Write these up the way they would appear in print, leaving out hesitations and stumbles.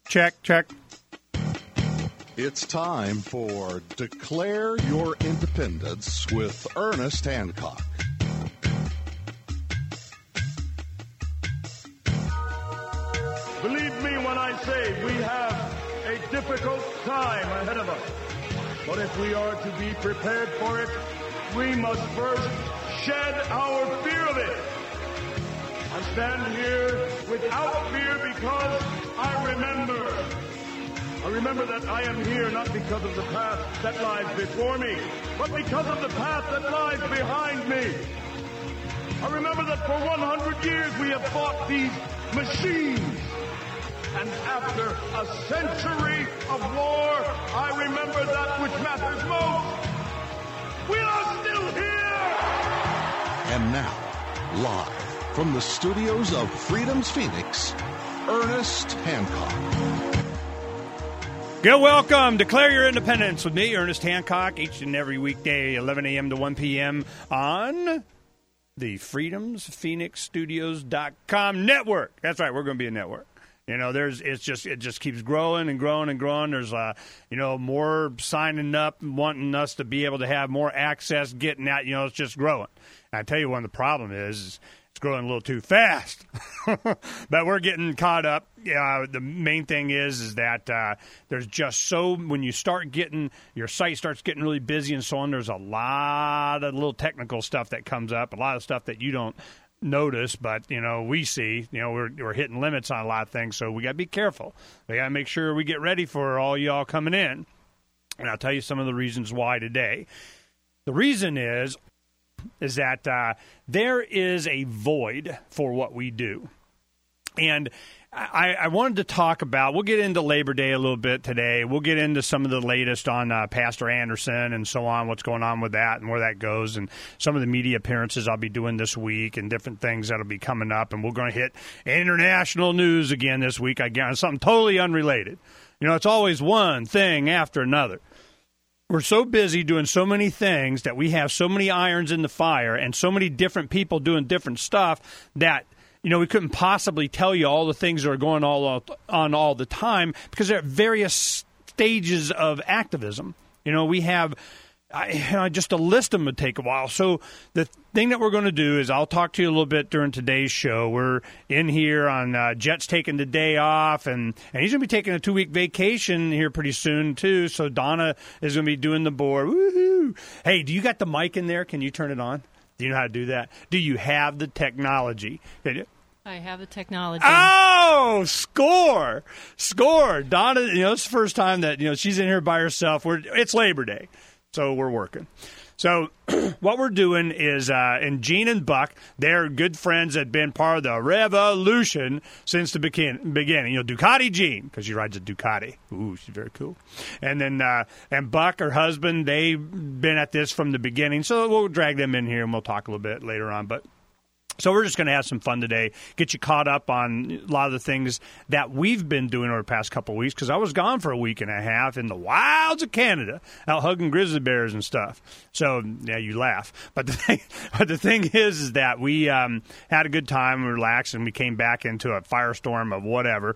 Check, check. It's time for Declare Your Independence with Ernest Hancock. Believe me when I say we have a difficult time ahead of us. But if we are to be prepared for it, we must first shed our fear of it. I stand here without fear because I remember that I am here not because of the path that lies before me, but because of the path that lies behind me. I remember that for 100 years we have fought these machines. And after a century of war, I remember that which matters most. We are still here! And now, live from the studios of Freedom's Phoenix, Ernest Hancock. Good welcome. Declare Your Independence with me, Ernest Hancock, each and every weekday, 11 a.m. to 1 p.m. on the freedomsphoenixstudios.com network. That's right, we're going to be a network. You know, it just keeps growing and growing and growing. There's more signing up and wanting us to be able to have more access, getting out. You know, it's just growing. And I tell you, one of the problem is it's growing a little too fast. But we're getting caught up. The main thing is that there's just so when you start getting your site starts getting really busy and so on. There's a lot of little technical stuff that comes up, a lot of stuff that you don't notice, but we see we're hitting limits on a lot of things, so we got to be careful. We got to make sure we get ready for all y'all coming in, and I'll tell you some of the reasons why today. The reason is that there is a void for what we do, and I wanted to talk about, we'll get into Labor Day a little bit today. We'll get into some of the latest on Pastor Anderson and so on, what's going on with that and where that goes, and some of the media appearances I'll be doing this week and different things that'll be coming up. And we're going to hit international news again this week, I guess, something totally unrelated. It's always one thing after another. We're so busy doing so many things that we have so many irons in the fire and so many different people doing different stuff that we couldn't possibly tell you all the things that are going on all the time because they're at various stages of activism. We have just a list of them would take a while. So the thing that we're going to do is I'll talk to you a little bit during today's show. We're in here on Jet's taking the day off, and he's going to be taking a 2-week vacation here pretty soon, too. So Donna is going to be doing the board. Woohoo! Hey, do you got the mic in there? Can you turn it on? Do you know how to do that? Do you have the technology? I have the technology. Oh, score. Donna, it's the first time that, she's in here by herself. It's Labor Day, so we're working. So what we're doing is, and Gene and Buck, they're good friends that have been part of the revolution since the beginning. Ducati Gene, because she rides a Ducati. Ooh, she's very cool. And then, and Buck, her husband, they've been at this from the beginning. So we'll drag them in here and we'll talk a little bit later on. So we're just going to have some fun today, get you caught up on a lot of the things that we've been doing over the past couple of weeks, because I was gone for a week and a half in the wilds of Canada, out hugging grizzly bears and stuff. So, yeah, you laugh. But the thing is that we had a good time, relaxed, and we came back into a firestorm of whatever.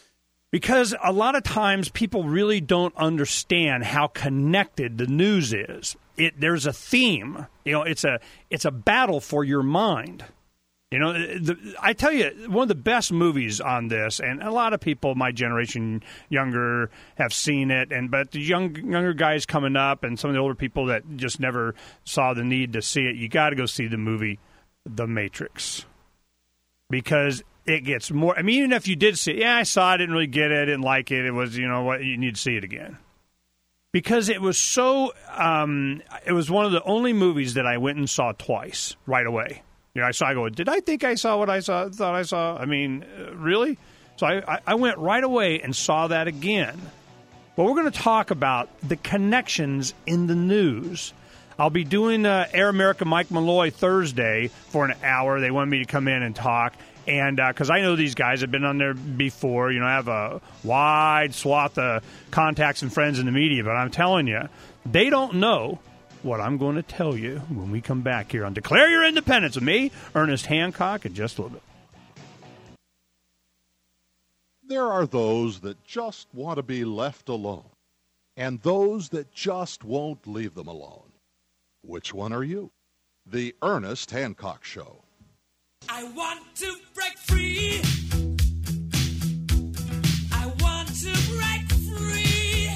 Because a lot of times people really don't understand how connected the news is. There's a theme. It's a battle for your mind. I tell you, one of the best movies on this, and a lot of people my generation younger have seen it, but the younger guys coming up and some of the older people that just never saw the need to see it, you got to go see the movie The Matrix. Because it gets more, even if you did see it, I saw it, I didn't really get it, I didn't like it, it was, you need to see it again. Because it was so, it was one of the only movies that I went and saw twice right away. I go, did I think I saw what I thought I saw? Really? So I went right away and saw that again. But we're going to talk about the connections in the news. I'll be doing Air America Mike Malloy Thursday for an hour. They wanted me to come in and talk. And because I know these guys have been on there before, I have a wide swath of contacts and friends in the media. But I'm telling you, they don't know what I'm going to tell you when we come back here on Declare Your Independence with me, Ernest Hancock, in just a little bit. There are those that just want to be left alone, and those that just won't leave them alone. Which one are you? The Ernest Hancock Show. I want to break free. I want to break free.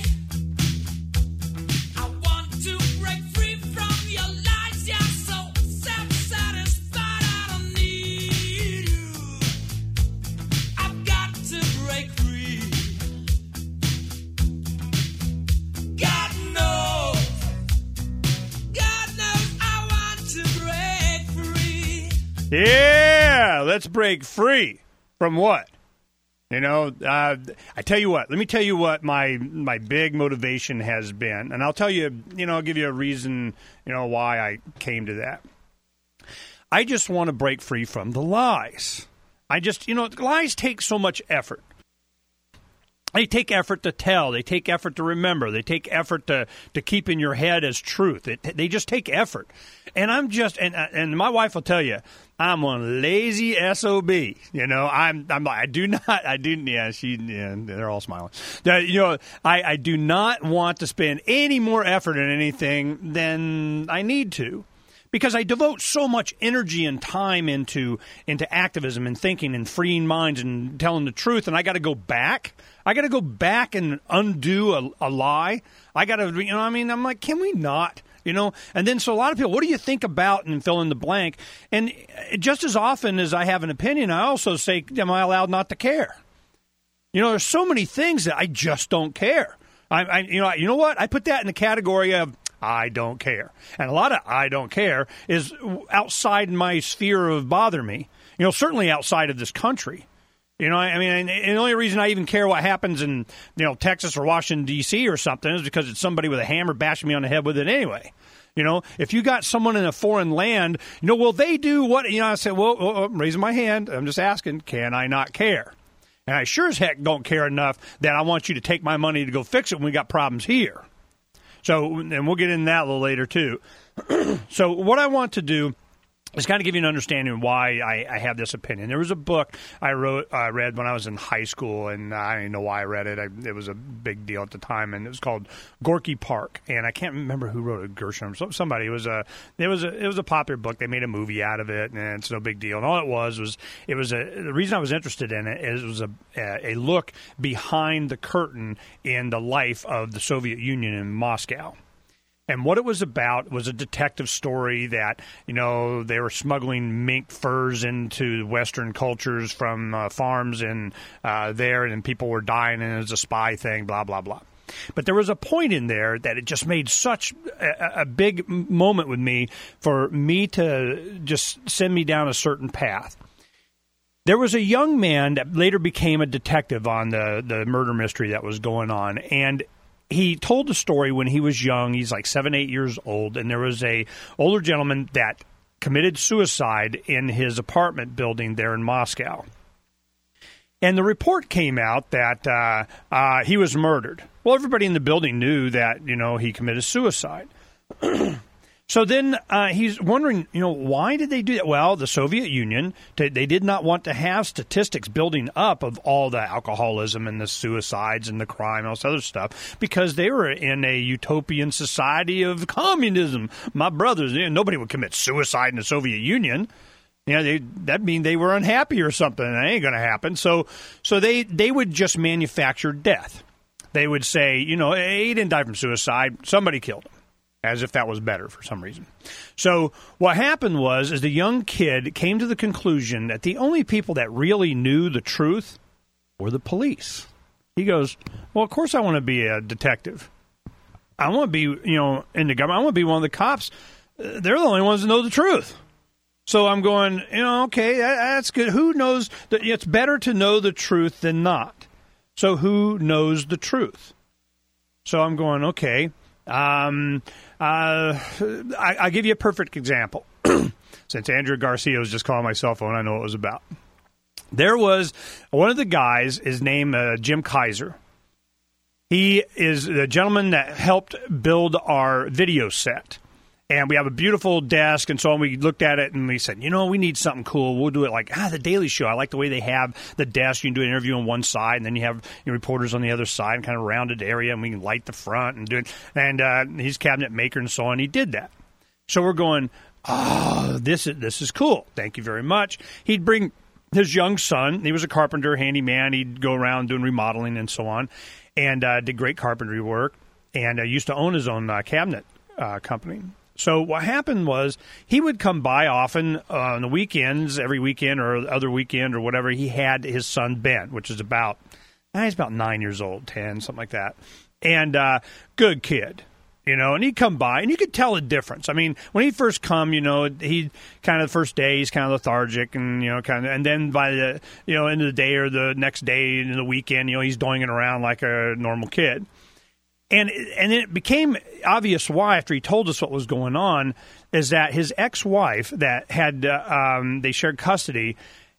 I want to break free from your lies. You're so self-satisfied. I don't need you. I've got to break free. God knows I want to break free. Yeah, let's break free from what? You know, I tell you what. Let me tell you what my big motivation has been, and I'll tell you. I'll give you a reason. Why I came to that. I just want to break free from the lies. Lies take so much effort. They take effort to tell. They take effort to remember. They take effort to keep in your head as truth. They just take effort. And I'm just and my wife will tell you, I'm one lazy SOB. They're all smiling. I do not want to spend any more effort in anything than I need to. Because I devote so much energy and time into activism and thinking and freeing minds and telling the truth, and I got to go back. I got to go back and undo a lie. I got to, I'm like, can we not? And then so a lot of people, what do you think about, and fill in the blank? And just as often as I have an opinion, I also say, am I allowed not to care? There's so many things that I just don't care. You know what? I put that in the category of I don't care. And a lot of I don't care is outside my sphere of bother me. Certainly outside of this country. And the only reason I even care what happens in, Texas or Washington, D.C. or something is because it's somebody with a hammer bashing me on the head with it anyway. If you got someone in a foreign land, will they do what? I said, well, I'm raising my hand. I'm just asking, can I not care? And I sure as heck don't care enough that I want you to take my money to go fix it when we got problems here. So, and we'll get into that a little later, too. So what I want to do is kind of give you an understanding of why I have this opinion. There was a book I read when I was in high school, and I don't even know why I read it. It was a big deal at the time, and it was called Gorky Park. And I can't remember who wrote it, Gershom, somebody. It was a popular book. They made a movie out of it, and it's no big deal. And all it was the reason I was interested in it is it was a look behind the curtain in the life of the Soviet Union in Moscow. And what it was about was a detective story that, they were smuggling mink furs into Western cultures from farms in there, and people were dying, and it was a spy thing, blah, blah, blah. But there was a point in there that it just made such a big moment with me for me to just send me down a certain path. There was a young man that later became a detective on the murder mystery that was going on, and he told the story when he was young. He's like 7, 8 years old, and there was a older gentleman that committed suicide in his apartment building there in Moscow. And the report came out that he was murdered. Well, everybody in the building knew that, he committed suicide. So then he's wondering, why did they do that? Well, the Soviet Union, they did not want to have statistics building up of all the alcoholism and the suicides and the crime and all this other stuff because they were in a utopian society of communism. My brothers, nobody would commit suicide in the Soviet Union. That mean they were unhappy or something. That ain't going to happen. So they would just manufacture death. They would say, he didn't die from suicide. Somebody killed him. As if that was better for some reason. So what happened was the young kid came to the conclusion that the only people that really knew the truth were the police. He goes, well, of course I want to be a detective. I want to be, in the government. I want to be one of the cops. They're the only ones that know the truth. So I'm going, okay, that's good. Who knows? It's better to know the truth than not. So who knows the truth? So I'm going, okay. I'll give you a perfect example. Since Andrew Garcia was just calling my cell phone, I know what it was about. There was one of the guys, his name Jim Kaiser. He is the gentleman that helped build our video set. And we have a beautiful desk, and so on. We looked at it, and we said, we need something cool. We'll do it like, the Daily Show. I like the way they have the desk. You can do an interview on one side, and then you have reporters on the other side, and kind of rounded area, and we can light the front and do it. And he's cabinet maker and so on. He did that. So we're going, this is cool. Thank you very much. He'd bring his young son. He was a carpenter, handyman. He'd go around doing remodeling and so on, and did great carpentry work, and used to own his own cabinet company. So what happened was he would come by often on the weekends, every weekend or other weekend or whatever. He had his son, Ben, which is he's about 9 years old, 10, something like that. And good kid, and he'd come by and you could tell a difference. I mean, when he first come, he kind of the first day, he's kind of lethargic and, and then by the, end of the day or the next day in the weekend, he's doinging around like a normal kid. And it became obvious why, after he told us what was going on, is that his ex-wife that had they shared custody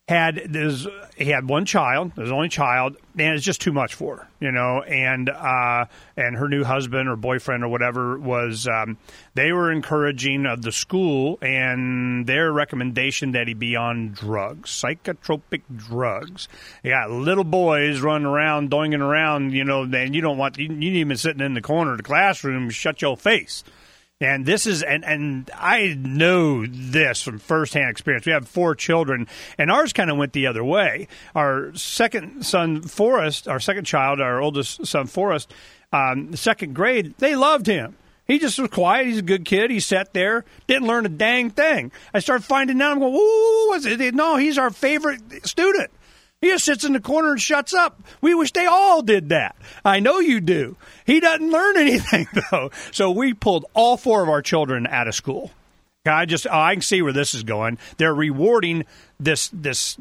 he had one child, his only child, and it's just too much for her, and her new husband or boyfriend or whatever was they were encouraging of the school and their recommendation that he be on drugs, psychotropic drugs. You got little boys running around, doinging around, and you don't want you need him sitting in the corner of the classroom, shut your face. And this is, and I know this from firsthand experience. We have 4 children, and ours kind of went the other way. Our second son, Forrest, our second child, our oldest son, Forrest, second grade, they loved him. He just was quiet. He's a good kid. He sat there, didn't learn a dang thing. I started finding out, I'm going, what was it? No, he's our favorite student. He just sits in the corner and shuts up. We wish they all did that. I know you do. He doesn't learn anything, though. So we pulled all 4 of our children out of school. I can see where this is going. They're rewarding this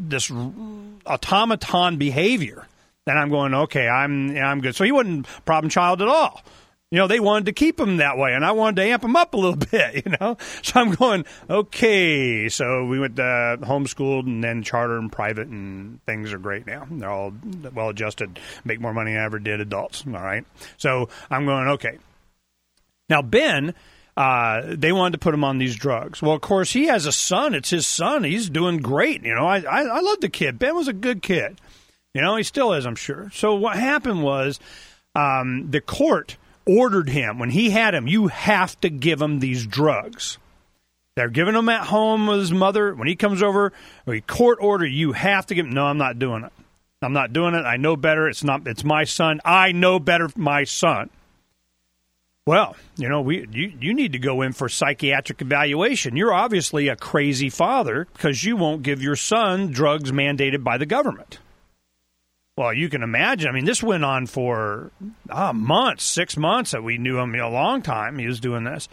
automaton behavior. And I'm going, okay, I'm good. So he wasn't a problem child at all. They wanted to keep him that way, and I wanted to amp him up a little bit, So I'm going, okay. So we went to homeschooled and then charter and private, and things are great now. They're all well-adjusted, make more money than I ever did adults, all right? So I'm going, okay. Now, Ben, they wanted to put him on these drugs. Well, of course, he has a son. It's his son. He's doing great. I love the kid. Ben was a good kid. He still is, I'm sure. So what happened was the court ordered him, when he had him, you have to give him these drugs. They're giving him at home with his mother. When he comes over, court order, you have to give him. No, I'm not doing it. I'm not doing it. I know better. It's my son. I know better my son. Well, you need to go in for psychiatric evaluation. You're obviously a crazy father because you won't give your son drugs mandated by the government. Well, you can imagine. I mean, this went on for months, 6 months that we knew him, a long time. He was doing this.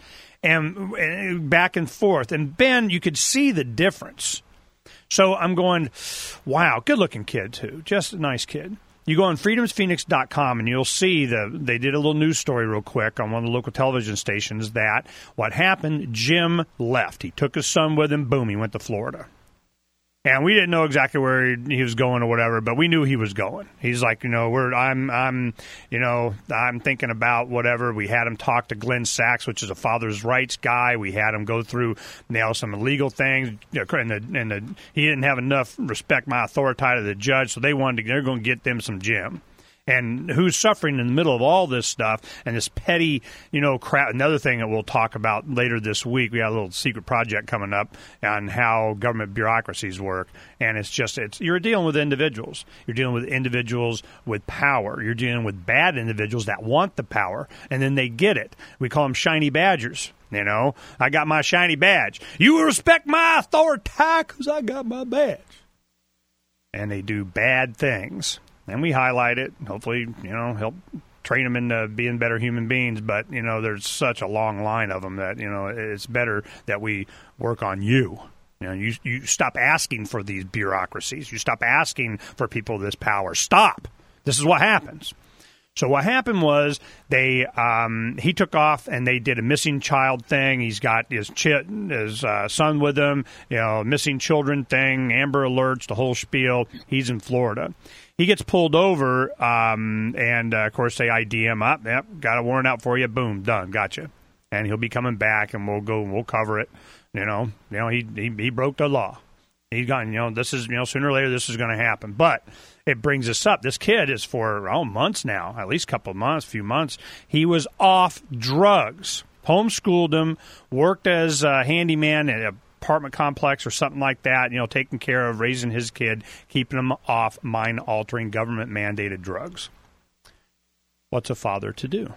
And back and forth. And Ben, you could see the difference. So I'm going, wow, good-looking kid, too. Just a nice kid. You go on freedomsphoenix.com, and you'll see they did a little news story real quick on one of the local television stations that what happened, Jim left. He took his son with him. Boom, he went to Florida. And we didn't know exactly where he was going or whatever, but we knew he was going. He's like, I'm thinking about whatever. We had him talk to Glenn Sachs, which is a father's rights guy. We had him go through some illegal things, and he didn't have enough respect my authority to the judge, so they're going to get them some Jim. And who's suffering in the middle of all this stuff and this petty, crap. Another thing that we'll talk about later this week, we got a little secret project coming up on how government bureaucracies work. And you're dealing with individuals. You're dealing with individuals with power. You're dealing with bad individuals that want the power, and then they get it. We call them shiny badgers. I got my shiny badge. You will respect my authority because I got my badge. And they do bad things. And we highlight it, hopefully, help train them into being better human beings. But, there's such a long line of them that, it's better that we work on you. You stop asking for these bureaucracies. You stop asking for people with this power. Stop. This is what happens. So what happened was he took off and they did a missing child thing. He's got his son with him, missing children thing, Amber Alerts, the whole spiel. He's in Florida. He gets pulled over, and of course they ID him up. Yep, got a warrant out for you. Boom, done, gotcha. and he'll be coming back, and we'll cover it. He broke the law. He got, this is, sooner or later this is going to happen. But it brings us up. This kid is for months now, at least a couple of months, few months. He was off drugs. Homeschooled him, worked as a handyman at an apartment complex or something like that, taking care of raising his kid, keeping him off mind-altering, government-mandated drugs. What's a father to do?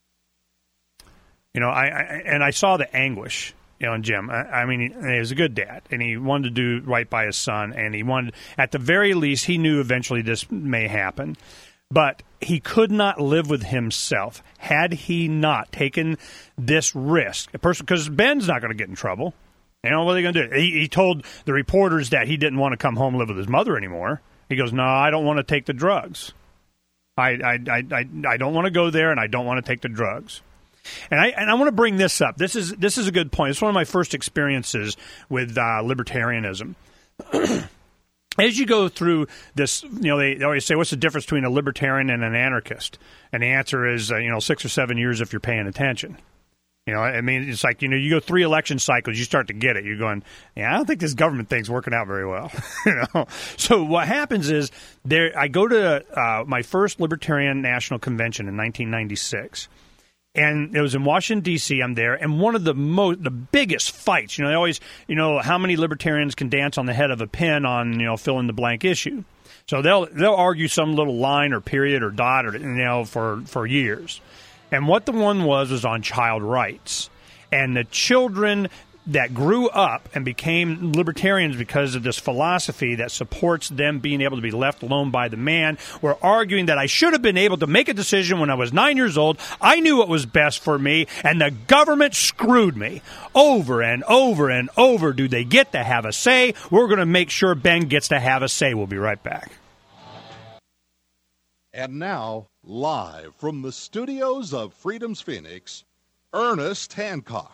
I saw the anguish. In Jim, I mean, he was a good dad, and he wanted to do right by his son, and he wanted, at the very least, he knew eventually this may happen, but he could not live with himself had he not taken this risk. Because Ben's not going to get in trouble. What are they going to do? He told the reporters that he didn't want to come home and live with his mother anymore. He goes, no, I don't want to take the drugs. I don't want to go there, and I don't want to take the drugs. And I want to bring this up. This is a good point. It's one of my first experiences with libertarianism. As you go through this, they always say, what's the difference between a libertarian and an anarchist? And the answer is, 6 or 7 years if you're paying attention. It's like, you go 3 election cycles, you start to get it. You're going, I don't think this government thing's working out very well. So what happens is, I go to my first Libertarian National Convention in 1996. And it was in Washington, D.C. I'm there, and one of the biggest fights, they always, how many libertarians can dance on the head of a pin on, fill in the blank issue. So they'll argue some little line or period or dot or, for years. And what the one was on child rights. And the children that grew up and became libertarians because of this philosophy that supports them being able to be left alone by the man were arguing that I should have been able to make a decision when I was 9 years old. I knew what was best for me, and the government screwed me. Over and over and over do they get to have a say. We're going to make sure Ben gets to have a say. We'll be right back. And now, live from the studios of Freedom's Phoenix, Ernest Hancock.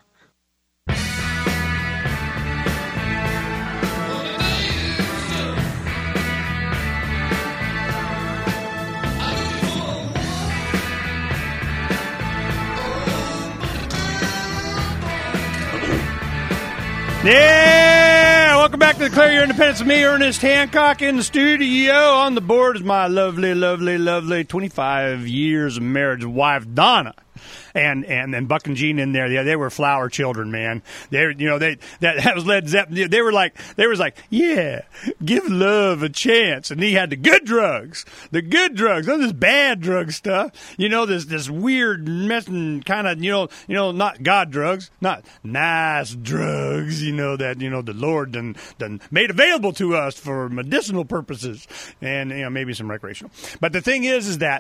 Yeah! Welcome back to Declare Your Independence with me, Ernest Hancock, in the studio. On the board is my lovely, lovely, lovely 25 years of marriage wife, Donna. And Buck and Gene in there, yeah, they were flower children, man. That was Led Zeppelin. They were like, yeah, give love a chance. And he had the good drugs, not this bad drug stuff. This weird messing kind of, not God drugs, not nice drugs. That the Lord done made available to us for medicinal purposes and maybe some recreational. But the thing is that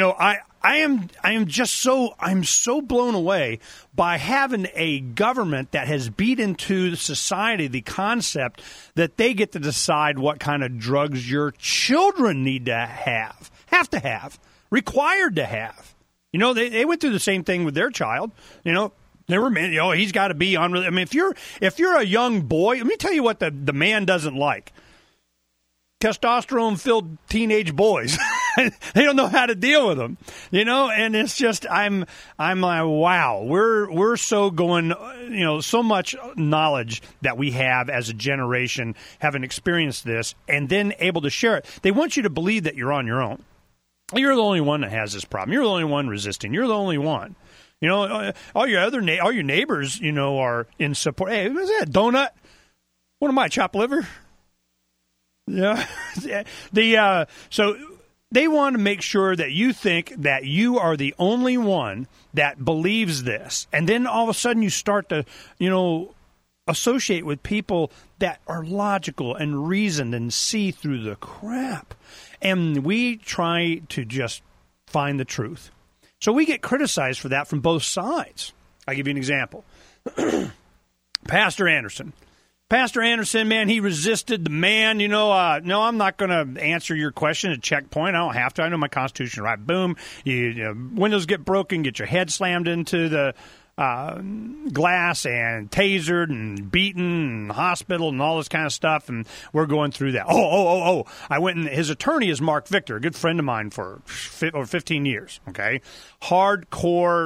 I'm so blown away by having a government that has beat into society the concept that they get to decide what kind of drugs your children need to have, required to have. They went through the same thing with their child. They were, he's got to be on. I mean, if you're a young boy, let me tell you what the man doesn't like. Testosterone-filled teenage boys. They don't know how to deal with them, and it's just, I'm like, wow, we're so going, so much knowledge that we have as a generation, having experienced this, and then able to share it. They want you to believe that you're on your own. You're the only one that has this problem. You're the only one resisting. You're the only one. All your neighbors, are in support. Hey, what's that, donut? What am I, chopped liver? Yeah. So they want to make sure that you think that you are the only one that believes this. And then all of a sudden you start to, associate with people that are logical and reasoned and see through the crap. And we try to just find the truth. So we get criticized for that from both sides. I'll give you an example. Pastor Anderson, man, he resisted the man. No, I'm not going to answer your question at checkpoint. I don't have to. I know my Constitution, right? Boom. Windows get broken, get your head slammed into the glass and tasered and beaten and hospital and all this kind of stuff, and we're going through that. I went and his attorney is Mark Victor, a good friend of mine for over 15 years, okay? Hardcore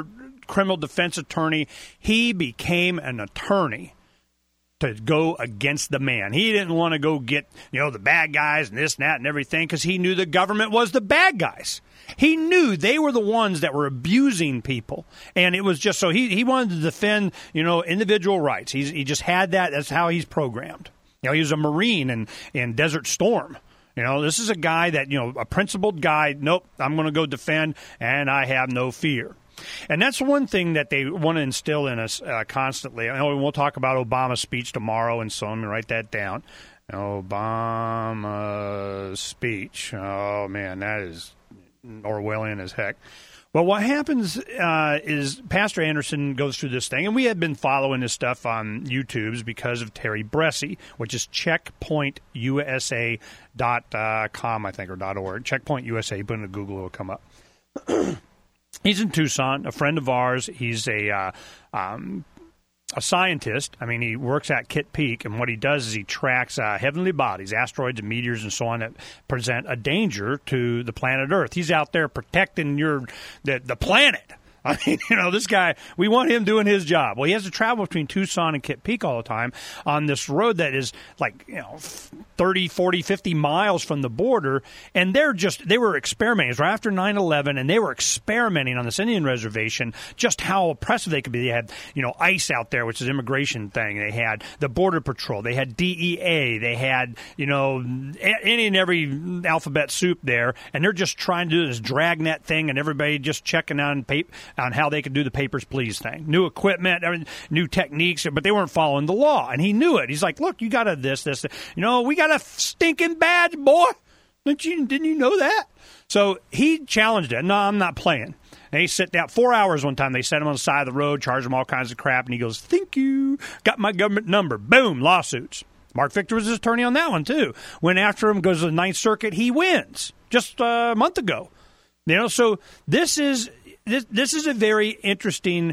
criminal defense attorney. He became an attorney to go against the man. He didn't want to go get, the bad guys and this and that and everything because he knew the government was the bad guys. He knew they were the ones that were abusing people. And it was just so he wanted to defend, individual rights. He just had that. That's how he's programmed. He was a Marine in Desert Storm. This is a guy that, a principled guy. Nope, I'm going to go defend, and I have no fear. And that's one thing that they want to instill in us constantly. I know we'll talk about Obama's speech tomorrow, and so I'm going to write that down. Obama's speech. Oh, man, that is Orwellian as heck. Well, what happens is Pastor Anderson goes through this thing, and we had been following this stuff on YouTube's because of Terry Bressie, which is checkpointusa.com, I think, or .org. Checkpoint USA, put into Google, it will come up. He's in Tucson, a friend of ours. He's a scientist. I mean, he works at Kitt Peak, and what he does is he tracks heavenly bodies, asteroids and meteors and so on that present a danger to the planet Earth. He's out there protecting the planet. I mean, this guy, we want him doing his job. Well, he has to travel between Tucson and Kitt Peak all the time on this road that is like, 30, 40, 50 miles from the border. And they were experimenting. It was right after 9/11, and they were experimenting on this Indian reservation just how oppressive they could be. They had, ICE out there, which is an immigration thing. They had the Border Patrol. They had DEA. They had, any and every alphabet soup there. And they're just trying to do this dragnet thing, and everybody just checking on how they could do the papers, please thing. New equipment, new techniques, but they weren't following the law. And he knew it. He's like, look, you got to this. We got a stinking badge, boy. Didn't you know that? So he challenged it. No, I'm not playing. And he sat down 4 hours one time. They set him on the side of the road, charged him all kinds of crap. And he goes, thank you. Got my government number. Boom, lawsuits. Mark Victor was his attorney on that one, too. Went after him, goes to the Ninth Circuit. He wins just a month ago. So this is a very interesting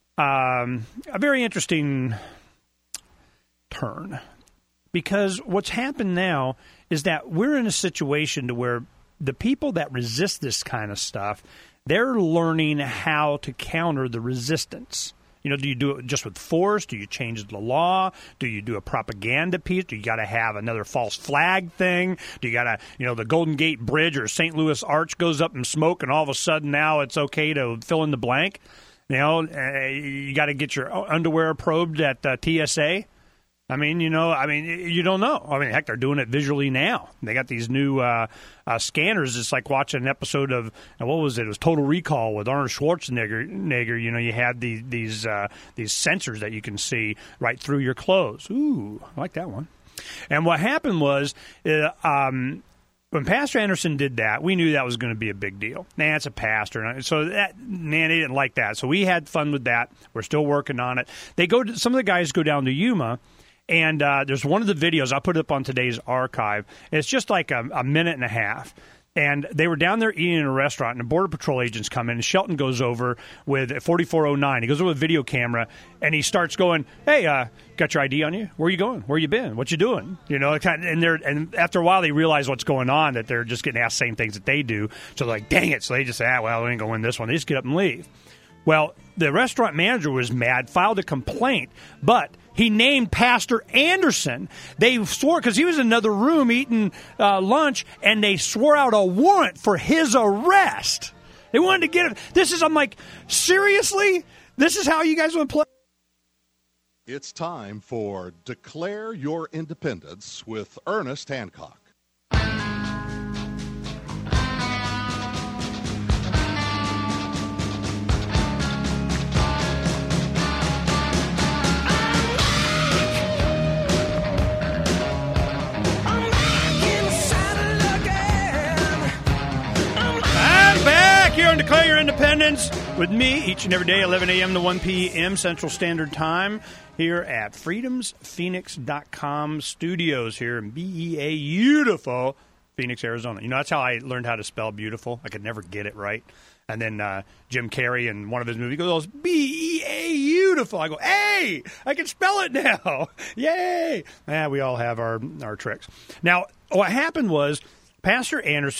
turn, because what's happened now is that we're in a situation to where the people that resist this kind of stuff, they're learning how to counter the resistance. Do you do it just with force? Do you change the law? Do you do a propaganda piece? Do you got to have another false flag thing? Do you got to, the Golden Gate Bridge or St. Louis Arch goes up in smoke, and all of a sudden now it's okay to fill in the blank? You got to get your underwear probed at TSA. I mean, you don't know. I mean, heck, they're doing it visually now. They got these new scanners. It's like watching an episode of, what was it? It was Total Recall with Arnold Schwarzenegger. You had these sensors that you can see right through your clothes. Ooh, I like that one. And what happened was, when Pastor Anderson did that, we knew that was going to be a big deal. It's a pastor. So they didn't like that. So we had fun with that. We're still working on it. Some of the guys go down to Yuma. And there's one of the videos, I'll put it up on today's archive. It's just like a minute and a half. And they were down there eating in a restaurant, and the Border Patrol agents come in, and Shelton goes over with a 4409. He goes over with a video camera, and he starts going, hey, got your ID on you? Where you going? Where you been? What you doing? And after a while, they realize what's going on, that they're just getting asked the same things that they do. So they're like, dang it. So they just say, we ain't going to win this one. They just get up and leave. Well, the restaurant manager was mad, filed a complaint, but he named Pastor Anderson. They swore, because he was in another room eating lunch, and they swore out a warrant for his arrest. They wanted to get him. I'm like, seriously? This is how you guys want to play? It's time for Declare Your Independence with Ernest Hancock. Declare Your Independence with me each and every day, 11 a.m. to 1 p.m. Central Standard Time, here at freedomsphoenix.com studios here in beautiful Phoenix, Arizona. That's how I learned how to spell beautiful. I could never get it right. And then Jim Carrey in one of his movies goes, beautiful. I go, hey, I can spell it now. Yay. We all have our tricks. Now, what happened was, Pastor Anderson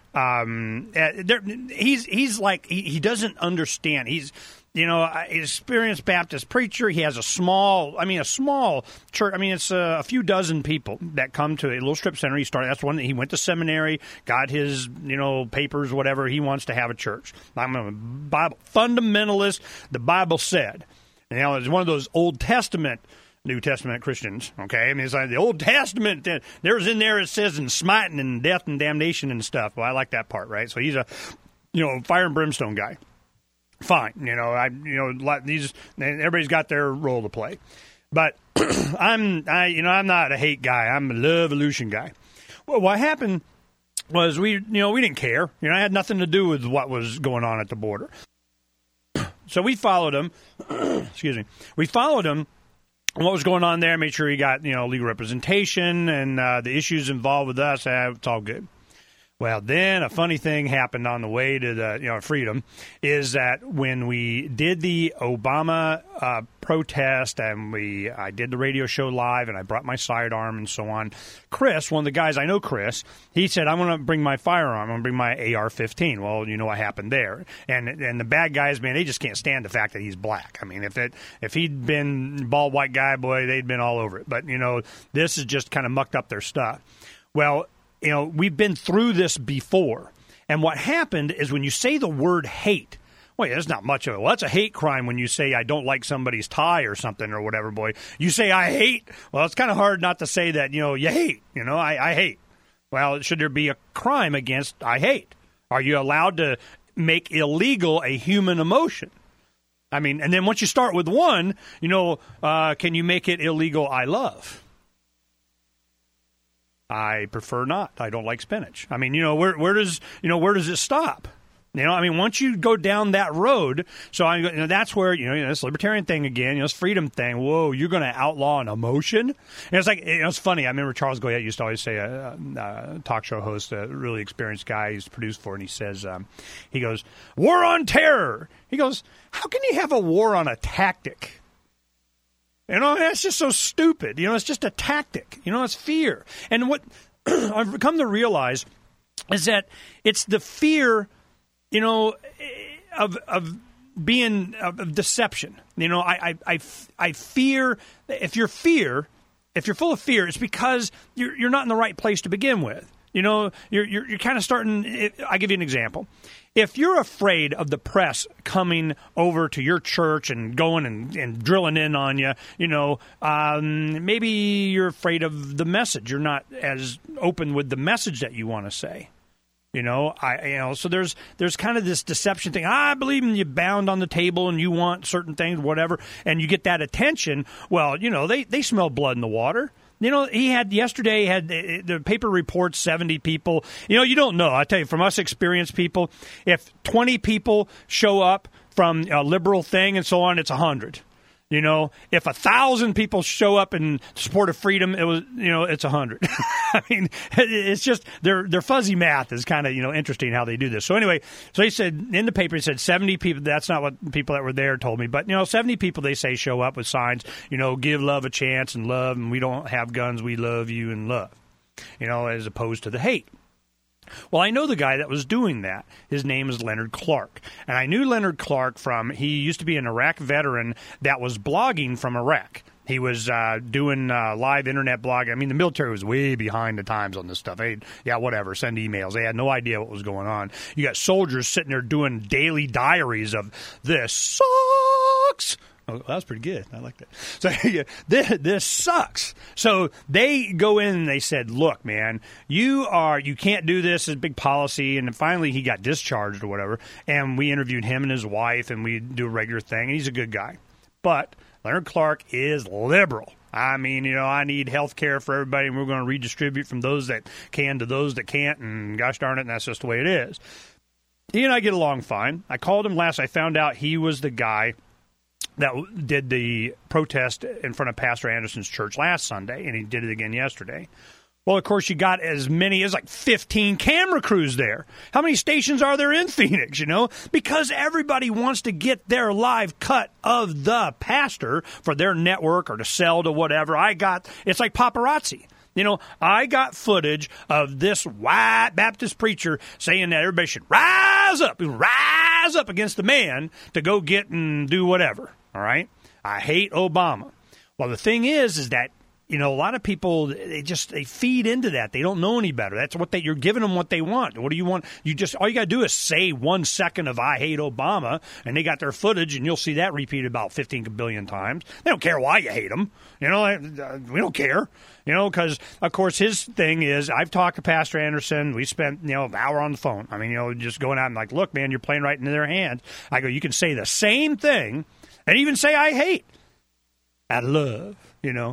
He's like he doesn't understand. He's experienced Baptist preacher. He has a small church. I mean, it's a few dozen people that come to a little strip center. That's one that he went to seminary, got his, papers, whatever. He wants to have a church. I'm a Bible fundamentalist. The Bible said, it's one of those Old Testament, New Testament Christians. Okay, I mean, it's like the Old Testament. There's in there it says in smiting and death and damnation and stuff. Well, I like that part, right? So he's a, fire and brimstone guy. Fine, everybody's got their role to play, but I'm not a hate guy. I'm a love-evolution guy. Well, what happened was we didn't care. It had nothing to do with what was going on at the border. So we followed him. Excuse me. We followed him. What was going on there? Made sure he got legal representation and the issues involved with us. It's all good. Well, then a funny thing happened on the way to the freedom is that when we did the Obama protest and I did the radio show live and I brought my sidearm and so on, Chris, one of the guys, I know Chris, he said, I'm going to bring my firearm. I'm going to bring my AR-15. Well, you know what happened there. And the bad guys, man, they just can't stand the fact that he's black. I mean, if he'd been bald white guy, boy, they'd been all over it. But, this is just kind of mucked up their stuff. Well, we've been through this before. And what happened is when you say the word hate, well, there's not much of it. Well, that's a hate crime when you say I don't like somebody's tie or something or whatever, boy. You say I hate. Well, it's kind of hard not to say that, you hate. I hate. Well, should there be a crime against I hate? Are you allowed to make illegal a human emotion? I mean, and then once you start with one, can you make it illegal I love? I prefer not. I don't like spinach. I mean, where does it stop? Once you go down that road, so that's where this libertarian thing again, this freedom thing. Whoa, you're going to outlaw an emotion? And it's like it's funny. I remember Charles Goyette used to always say, a talk show host, a really experienced guy he's produced for, and he says, he goes, "War on terror." He goes, "How can you have a war on a tactic?" That's just so stupid. It's just a tactic. It's fear. And what I've come to realize is that it's the fear, of being of deception. I fear. If you're full of fear, it's because you're not in the right place to begin with. You're kind of starting. I'll give you an example. If you're afraid of the press coming over to your church and going and drilling in on you, maybe you're afraid of the message. You're not as open with the message that you want to say. So there's kind of this deception thing. I believe in you bound on the table and you want certain things, whatever, and you get that attention. Well, they smell blood in the water. He had the paper reports 70 people. You don't know. I tell you, from us experienced people, if 20 people show up from a liberal thing and so on, it's 100. If 1,000 people show up in support of freedom, it's 100. I mean, it's just their fuzzy math is kind of interesting how they do this. So anyway, he said in the paper, he said 70 people. That's not what people that were there told me, but 70 people they say show up with signs. Give love a chance and love, and we don't have guns. We love you and love. As opposed to the hate. Well, I know the guy that was doing that. His name is Leonard Clark. And I knew Leonard Clark he used to be an Iraq veteran that was blogging from Iraq. He was doing live internet blogging. I mean, the military was way behind the times on this stuff. Whatever, send emails. They had no idea what was going on. You got soldiers sitting there doing daily diaries of this sucks. Oh, that's pretty good. I like that. So this sucks. So they go in and they said, look, man, you can't do this. It's a big policy. And then finally he got discharged or whatever. And we interviewed him and his wife and we do a regular thing. And he's a good guy. But Leonard Clark is liberal. I mean, I need health care for everybody and we're going to redistribute from those that can to those that can't. And gosh darn it, and that's just the way it is. He and I get along fine. I called him last. I found out he was the guy that did the protest in front of Pastor Anderson's church last Sunday, and he did it again yesterday. Well, of course, you got as many as like 15 camera crews there. How many stations are there in Phoenix, Because everybody wants to get their live cut of the pastor for their network or to sell to whatever. It's like paparazzi. You know, I got footage of this white Baptist preacher saying that everybody should rise up against the man to go get and do whatever. All right? I hate Obama. Well, the thing is that, you know, a lot of people, they feed into that. They don't know any better. That's what you're giving them what they want. What do you want? All you got to do is say 1 second of I hate Obama, and they got their footage, and you'll see that repeated about 15 billion times. They don't care why you hate them. You know, we don't care. You know, because, of course, his thing is, I've talked to Pastor Anderson. We spent, you know, an hour on the phone. I mean, you know, just going out and like, look, man, you're playing right into their hands. I go, you can say the same thing and even say I hate. Out of love, you know,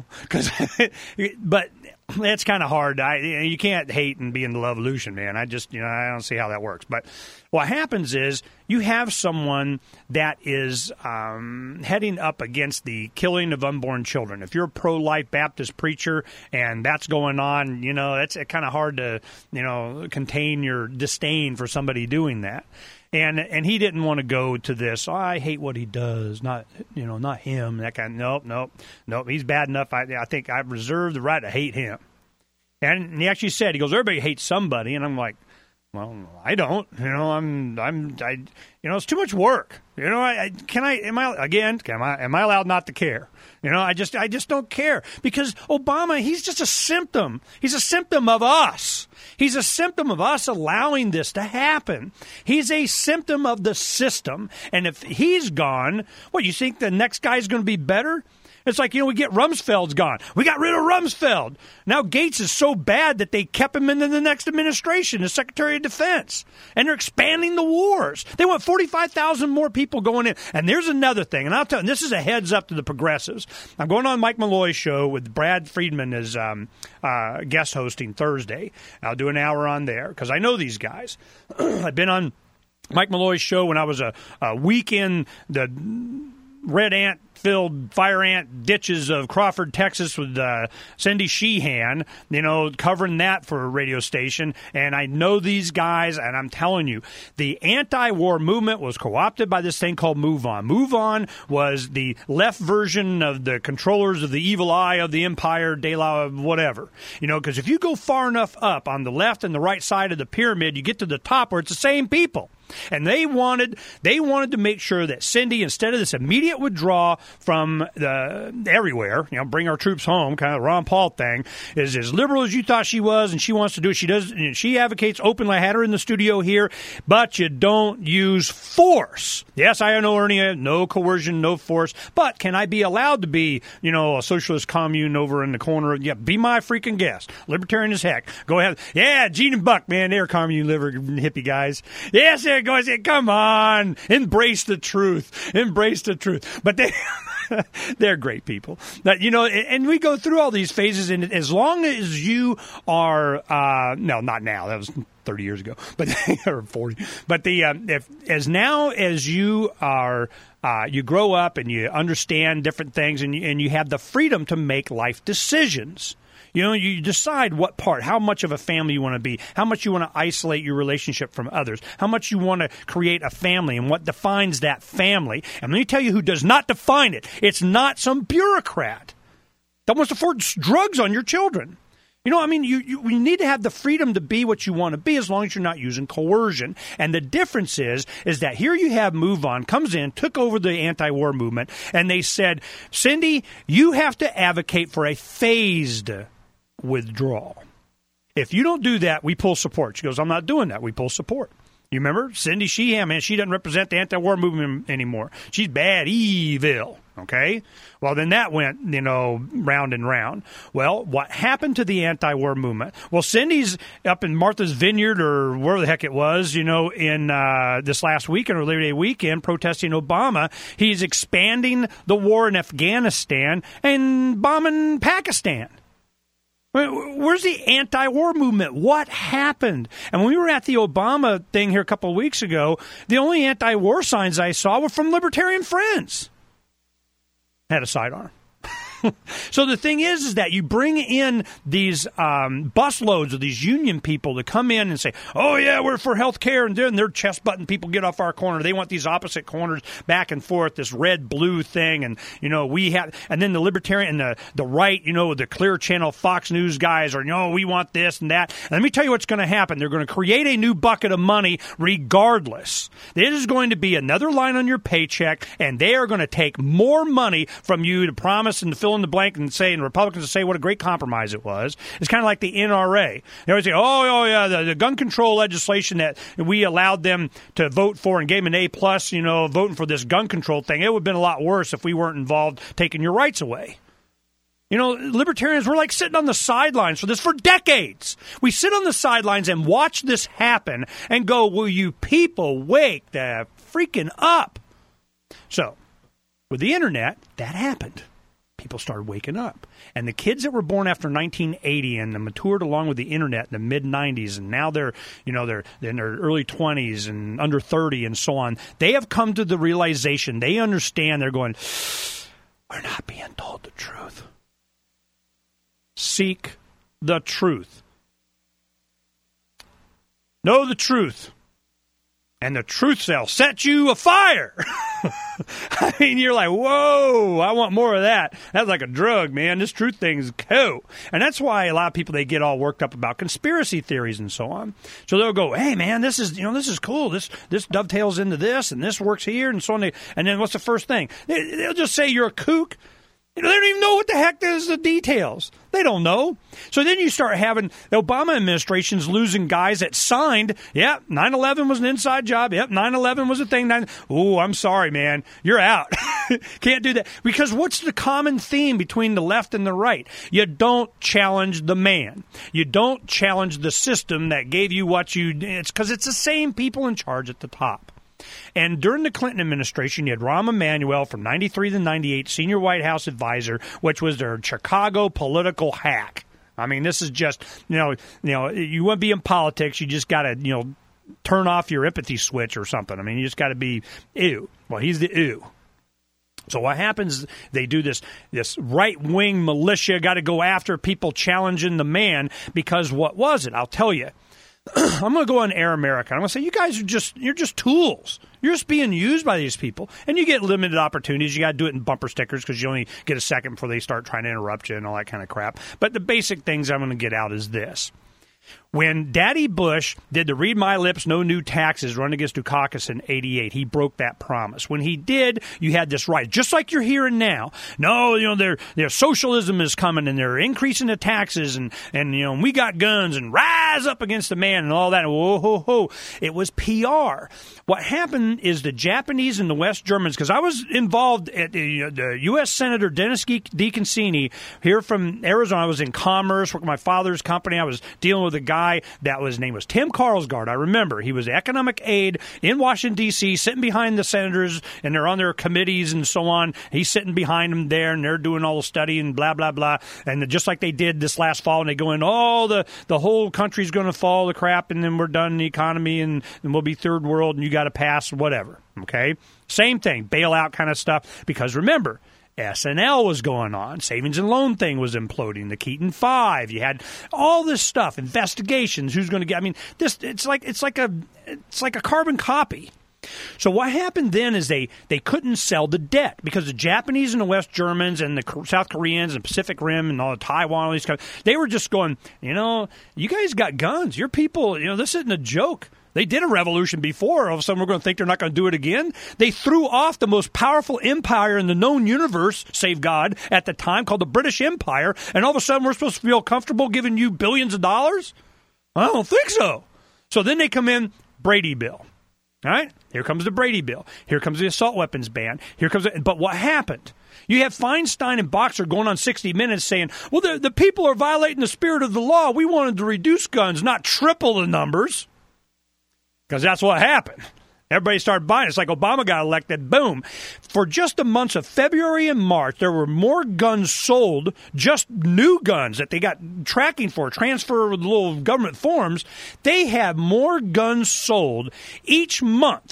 but that's kind of hard. You can't hate and be in the love-olution, man. I don't see how that works. But what happens is you have someone that is heading up against the killing of unborn children. If you're a pro-life Baptist preacher and that's going on, you know, that's kind of hard to, you know, contain your disdain for somebody doing that. And he didn't want to go to this. Oh, I hate what he does. Not him. That kind. Nope. He's bad enough. I think I've reserved the right to hate him. And he actually said, he goes, everybody hates somebody. And I'm like, well, I don't. You know, it's too much work. You know, am I allowed not to care? You know, I just don't care because Obama, he's just a symptom. He's a symptom of us. He's a symptom of us allowing this to happen. He's a symptom of the system. And if he's gone, what, you think the next guy's going to be better? It's like, you know, we get Rumsfeld's gone. We got rid of Rumsfeld. Now Gates is so bad that they kept him into the next administration as Secretary of Defense. And they're expanding the wars. They want 45,000 more people going in. And there's another thing. And I'll tell you, this is a heads up to the progressives. I'm going on Mike Malloy's show with Brad Friedman as guest hosting Thursday. I'll do an hour on there because I know these guys. I've been on Mike Malloy's show when I was a week in the red ant-filled fire ant ditches of Crawford, Texas with Cindy Sheehan, you know, covering that for a radio station. And I know these guys, and I'm telling you, the anti-war movement was co-opted by this thing called Move On. Move On was the left version of the controllers of the evil eye of the empire, de la whatever. You know, because if you go far enough up on the left and the right side of the pyramid, you get to the top where it's the same people. And they wanted to make sure that Cindy, instead of this immediate withdrawal from everywhere, you know, bring our troops home, kind of Ron Paul thing, is as liberal as you thought she was, and she wants to do it. She does. She advocates openly. I had her in the studio here, but you don't use force. Yes, I know, Ernie, no coercion, no force. But can I be allowed to be, you know, a socialist commune over in the corner? Yeah, be my freaking guest. Libertarian as heck. Go ahead. Yeah, Gene and Buck, man, they're commune liver hippie guys. Yes, they're going to say, come on, embrace the truth. Embrace the truth. But they're great people. But, you know, and we go through all these phases, and as long as you are, no, not now, that was 30 years ago, but or 40. But now as you are, you grow up and you understand different things, and you have the freedom to make life decisions. You know, you decide what part, how much of a family you want to be, how much you want to isolate your relationship from others, how much you want to create a family, and what defines that family. And let me tell you who does not define it. It's not some bureaucrat that wants to force drugs on your children. You know, I mean, you need to have the freedom to be what you want to be as long as you're not using coercion. And the difference is that here you have Move On, comes in, took over the anti-war movement, and they said, Cindy, you have to advocate for a phased withdrawal. If you don't do that, we pull support. She goes, I'm not doing that. We pull support. You remember? Cindy Sheehan, man, she doesn't represent the anti-war movement anymore. She's bad, evil. Okay? Well, then that went, you know, round and round. Well, what happened to the anti-war movement? Well, Cindy's up in Martha's Vineyard or where the heck it was, you know, in this last weekend or Labor Day weekend protesting Obama. He's expanding the war in Afghanistan and bombing Pakistan. Where's the anti-war movement? What happened? And when we were at the Obama thing here a couple of weeks ago, the only anti-war signs I saw were from Libertarian Friends. Had a sidearm. So the thing is that you bring in these busloads of these union people to come in and say, oh, yeah, we're for health care, and they're chest button people get off our corner. They want these opposite corners back and forth, this red-blue thing, and, we have, and then the libertarian and the right, the Clear Channel Fox News guys are, we want this and that. And let me tell you what's going to happen. They're going to create a new bucket of money regardless. It is going to be another line on your paycheck, and they are going to take more money from you to promise and to fill in the blank and say, and Republicans to say what a great compromise it was. It's kind of like the NRA. They always say, oh yeah, the gun control legislation that we allowed them to vote for and gave them an A+, voting for this gun control thing, it would have been a lot worse if we weren't involved taking your rights away. Libertarians, we're like sitting on the sidelines for this for decades. We sit on the sidelines and watch this happen and go, will you people wake the freaking up? So, with the internet, that happened. People started waking up. And the kids that were born after 1980 and matured along with the internet in the mid-90s, and now they're in their early 20s and under 30 and so on, they have come to the realization, they understand, they're going, we're not being told the truth. Seek the truth. Know the truth. And the truth shall set you afire. I mean, you're like, whoa, I want more of that. That's like a drug, man. This truth thing is cool. And that's why a lot of people, they get all worked up about conspiracy theories and so on. So they'll go, hey, man, this is cool. This dovetails into this, and this works here, and so on. And then what's the first thing? They'll just say you're a kook. They don't even know what the heck is the details. They don't know. So then you start having the Obama administration's losing guys that signed, 9/11 was an inside job. 9/11 was a thing. Oh, I'm sorry, man. You're out. Can't do that. Because what's the common theme between the left and the right? You don't challenge the man. You don't challenge the system that gave you what you... It's because it's the same people in charge at the top. And during the Clinton administration, you had Rahm Emanuel from 93 to 98, senior White House advisor, which was their Chicago political hack. I mean, this is just, you want to be in politics, you just got to, turn off your empathy switch or something. I mean, you just got to be ew. Well, he's the ew. So what happens, they do this right-wing militia, got to go after people challenging the man, because what was it? I'll tell you. I'm going to go on Air America. I'm going to say, you guys you're just tools. You're just being used by these people. And you get limited opportunities. You got to do it in bumper stickers because you only get a second before they start trying to interrupt you and all that kind of crap. But the basic things I'm going to get out is this. When Daddy Bush did the Read My Lips, No New Taxes run against Dukakis in 88, he broke that promise. When he did, you had this right, just like you're hearing now. No, their socialism is coming, and they're increasing the taxes, and we got guns, and rise up against the man, and all that. Whoa, ho, ho. It was PR. What happened is the Japanese and the West Germans, because I was involved at the U.S. Senator Dennis DeConcini here from Arizona. I was in commerce, working with my father's company. I was dealing with a guy that his name was Tim Karlsgaard. I remember he was economic aide in Washington, D.C., sitting behind the senators, and they're on their committees and so on. He's sitting behind them there, and they're doing all the study and blah, blah, blah. And just like they did this last fall, and they go in, the whole country's going to fall to crap, and then we're done in the economy, and we'll be third world, and you got to pass whatever. Okay? Same thing, bailout kind of stuff. Because remember, SNL was going on. Savings and loan thing was imploding. The Keaton 5. You had all this stuff. Investigations. Who's going to get? I mean, it's like a carbon copy. So what happened then is they couldn't sell the debt because the Japanese and the West Germans and the South Koreans and Pacific Rim and all the Taiwan, all these guys, they were just going, you guys got guns. Your people, this isn't a joke. They did a revolution before. All of a sudden, we're going to think they're not going to do it again. They threw off the most powerful empire in the known universe, save God, at the time, called the British Empire. And all of a sudden, we're supposed to feel comfortable giving you billions of dollars? I don't think so. So then they come in, Brady Bill. All right? Here comes the Brady Bill. Here comes the assault weapons ban. But what happened? You have Feinstein and Boxer going on 60 Minutes saying, well, the people are violating the spirit of the law. We wanted to reduce guns, not triple the numbers. Because that's what happened. Everybody started buying. It's like Obama got elected. Boom. For just the months of February and March, there were more guns sold, just new guns that they got tracking for, transfer with little government forms. They have more guns sold each month,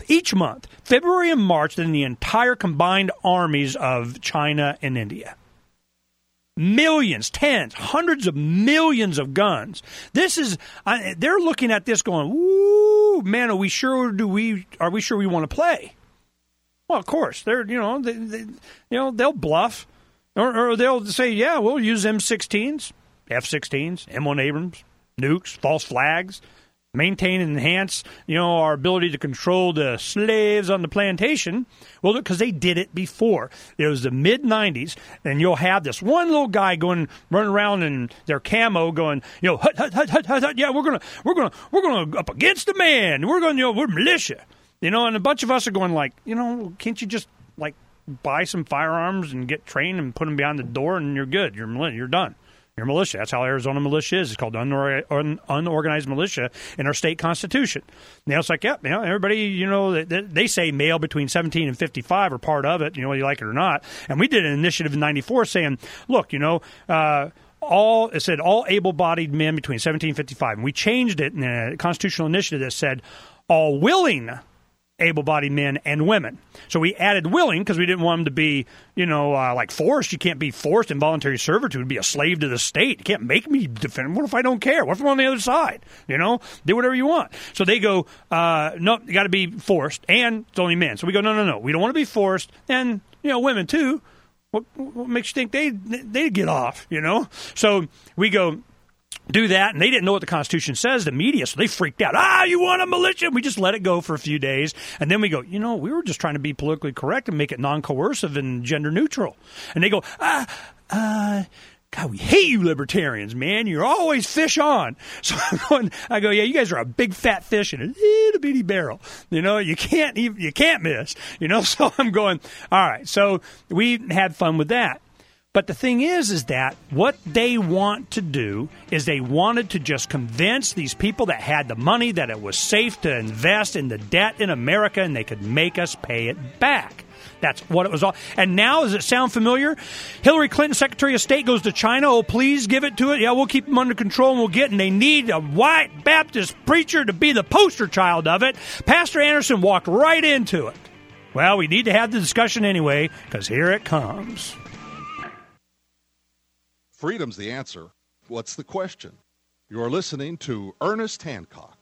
February and March, than the entire combined armies of China and India. millions, tens, hundreds of millions of guns. This is they're looking at this going, "Ooh, man, are we sure we want to play?" Well, of course, they're they'll bluff, or they'll say, "Yeah, we'll use M16s, F-16s, M1 Abrams, nukes, false flags." Maintain and enhance, our ability to control the slaves on the plantation. Well, because they did it before. It was the mid-'90s, and you'll have this one little guy running around in their camo, going, hut, hut, hut, hut, hut, hut, yeah, we're gonna up against the man. We're militia, and a bunch of us are going like, can't you just like buy some firearms and get trained and put them behind the door, and you're good. You're done. Your militia. That's how Arizona militia is. It's called unorganized militia in our state constitution. It's like, everybody, they say male between 17 and 55 are part of it, whether you like it or not. And we did an initiative in 94 saying, look, it said all able-bodied men between 17 and 55. And we changed it in a constitutional initiative that said all willing able-bodied men and women. So we added willing because we didn't want them to be, like forced. You can't be forced involuntary servitude, be a slave to the state. You can't make me defend. What if I don't care? What if I'm on the other side? Do whatever you want. So they go, no, you got to be forced, and it's only men. So we go, no. We don't want to be forced, and, women too. What makes you think they get off, So we go, do that, and they didn't know what the Constitution says, the media, so they freaked out. You want a militia? We just let it go for a few days, and then we go, we were just trying to be politically correct and make it non-coercive and gender neutral. And they go, God, we hate you libertarians, man. You're always fish on. So I go, yeah, you guys are a big fat fish in a little bitty barrel. You can't miss. So I'm going, all right. So we had fun with that. But the thing is that what they want to do is they wanted to just convince these people that had the money that it was safe to invest in the debt in America and they could make us pay it back. That's what it was all. And now, does it sound familiar? Hillary Clinton, Secretary of State, goes to China. Oh, please give it to it. Yeah, we'll keep them under control and we'll get. And they need a white Baptist preacher to be the poster child of it. Pastor Anderson walked right into it. Well, we need to have the discussion anyway, because here it comes. Freedom's the answer. What's the question? You're listening to Ernest Hancock.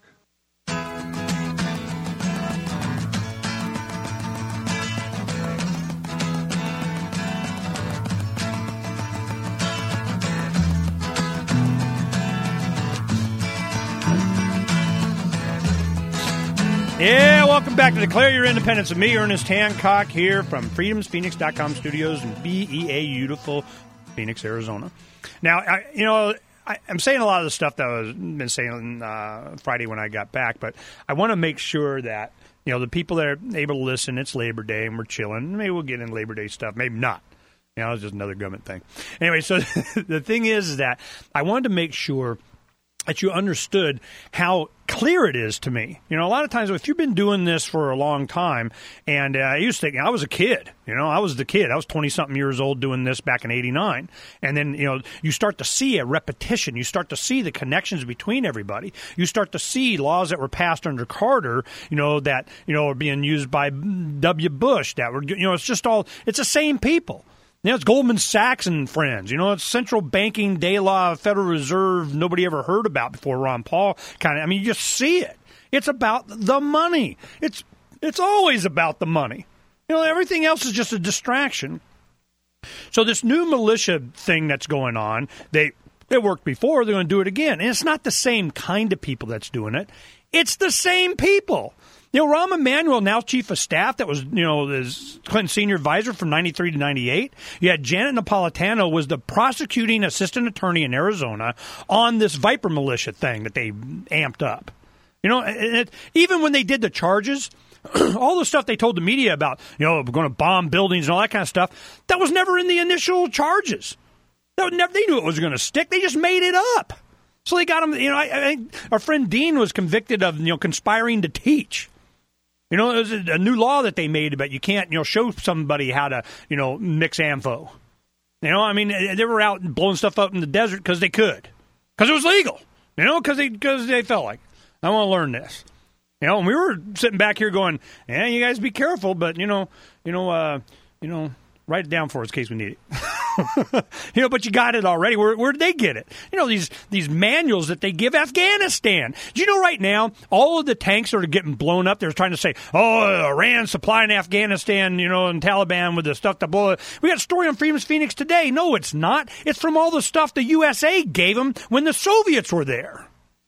Yeah, welcome back to Declare Your Independence with me, Ernest Hancock, here from freedomsphoenix.com studios in beautiful Phoenix, Arizona. Now, I'm saying a lot of the stuff that I've been saying Friday when I got back, but I want to make sure that, the people that are able to listen, it's Labor Day and we're chilling. Maybe we'll get in Labor Day stuff. Maybe not. It's just another government thing. Anyway, so the thing is that I wanted to make sure that you understood how clear it is to me. A lot of times, if you've been doing this for a long time, and I used to think, I was a kid. I was the kid. I was 20-something years old doing this back in 89. And then, you start to see a repetition. You start to see the connections between everybody. You start to see laws that were passed under Carter, that, are being used by W. Bush. That were, it's just all, it's the same people. It's Goldman Sachs and friends. It's central banking, de la Federal Reserve, nobody ever heard about before Ron Paul kind of. You just see it. It's about the money. It's always about the money. Everything else is just a distraction. So this new militia thing that's going on, it worked before, they're going to do it again. And it's not the same kind of people that's doing it. It's the same people. Rahm Emanuel, now chief of staff, that was, his Clinton senior advisor from 93 to 98. You had Janet Napolitano, was the prosecuting assistant attorney in Arizona on this Viper militia thing that they amped up. Even when they did the charges, all the stuff they told the media about, we're going to bomb buildings and all that kind of stuff, that was never in the initial charges. They knew it was going to stick. They just made it up. So they got him, I think our friend Dean was convicted of, conspiring to teach. It was a new law that they made about you can't, show somebody how to, mix AMFO. They were out blowing stuff up in the desert because they could. Because it was legal. Because they felt like, I want to learn this. And we were sitting back here going, yeah, you guys be careful, but, write it down for us in case we need it. But you got it already. Where did they get it? These manuals that they give Afghanistan. Do you know right now, all of the tanks that are getting blown up, they're trying to say, Iran supplying Afghanistan, and Taliban with the stuff to blow it. We got a story on Freedom's Phoenix today. No, it's not. It's from all the stuff the USA gave them when the Soviets were there.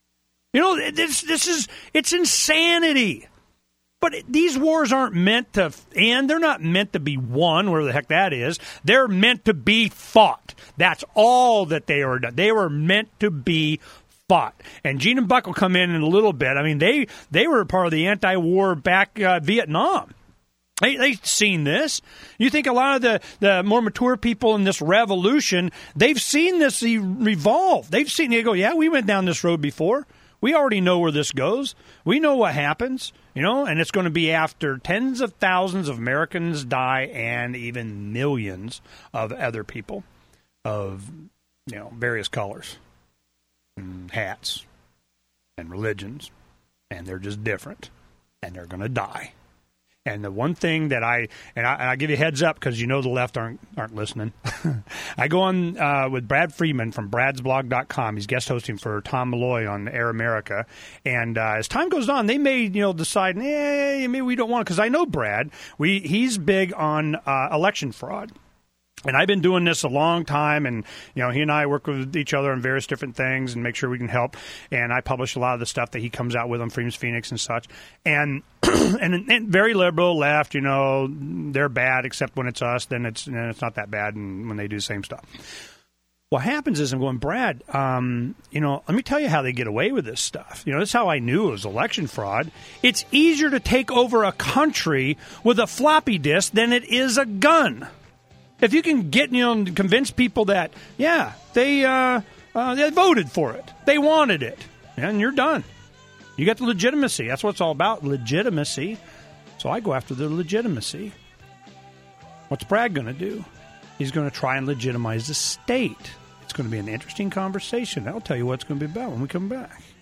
It's insanity. But these wars aren't meant to end. They're not meant to be won, where the heck that is. They're meant to be fought. That's all that they are. They were meant to be fought. And Gene and Buck will come in a little bit. I mean, they were part of the anti-war back Vietnam. They've seen this. You think a lot of the more mature people in this revolution, they've seen this revolve. They go, yeah, we went down this road before. We already know where this goes. We know what happens, and it's going to be after tens of thousands of Americans die and even millions of other people of, various colors and hats and religions, and they're just different, and they're going to die. And the one thing that I give you a heads up because the left aren't listening. I go on with Brad Friedman from bradsblog.com. He's guest hosting for Tom Malloy on Air America. And as time goes on, they may decide, maybe we don't want it. Because I know Brad. He's big on election fraud. And I've been doing this a long time, and he and I work with each other on various different things and make sure we can help. And I publish a lot of the stuff that he comes out with on Freedom's Phoenix and such. And and very liberal left, they're bad except when it's us. Then it's not that bad, and when they do the same stuff. What happens is I'm going, Brad, let me tell you how they get away with this stuff. This is how I knew it was election fraud. It's easier to take over a country with a floppy disk than it is a gun. If you can get, convince people that, they voted for it. They wanted it. And you're done. You got the legitimacy. That's what it's all about, legitimacy. So I go after the legitimacy. What's Brad going to do? He's going to try and legitimize the state. It's going to be an interesting conversation. I'll tell you what it's going to be about when we come back.